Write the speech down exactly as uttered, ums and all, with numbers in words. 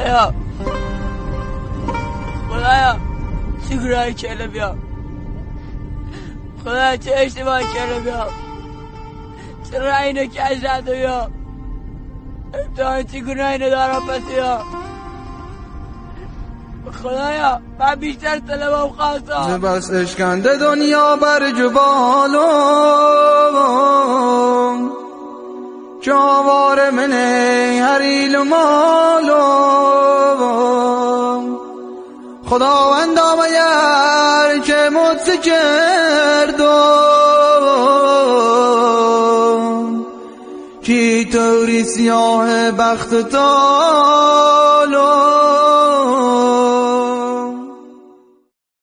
خدایا خدایا چه گناهی کرده بیا خدایا چه اشتباهی کرده بیا چرا اینو کش نده بیا امتحان چه گناهی ندارم پس بیا خدایا من بیشتر طلبم خواستم بس اشکنده دنیا بر جبالم جاوار منه هریل مالم خداوند آمیر که مدس کردم کی طوری سیاه بخت تا